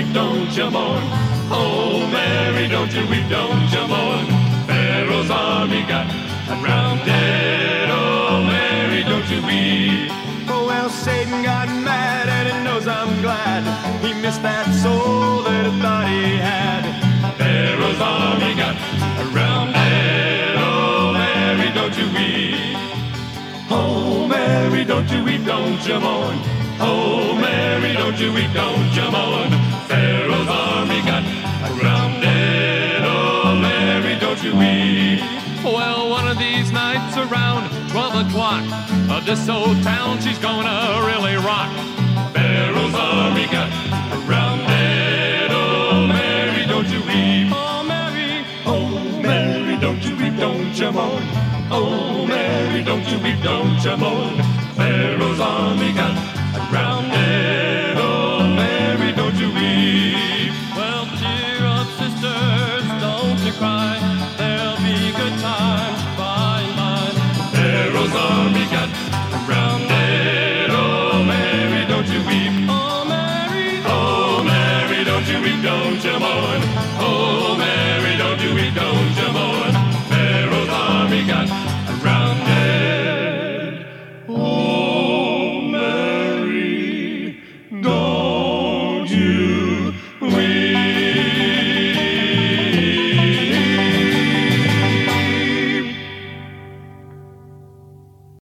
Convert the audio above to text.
weep, don't you mourn. Oh, Mary, don't you weep, don't you mourn. Pharaoh's army got drowned. Oh, Mary, don't you weep. Oh, well, Satan got mad and he knows I'm glad he missed that soul that he thought he had. Pharaoh's army got drowned. Oh, Mary, don't you weep. Oh, Mary, don't you weep, don't you mourn. Oh, Mary, don't you weep, don't you mourn. Pharaoh's army got drowned. Oh, Mary, don't you weep. Well, one of these nights around 12 o'clock, this old town, she's gonna really rock. Pharaoh's army got drowned. Oh, Mary, don't you weep. Oh, Mary, Oh, Mary, don't you weep, don't you mourn. Oh, Mary, don't you weep, don't you mourn. Pharaoh's army got drowned. Oh, Mary, don't you weep. well, cheer up, sisters, don't you cry. There'll be good times by and by. Pharaoh's army got drowned. Oh, Mary, don't you weep. Oh, Mary, Oh, Mary, don't you weep, don't you mourn. Oh, Mary.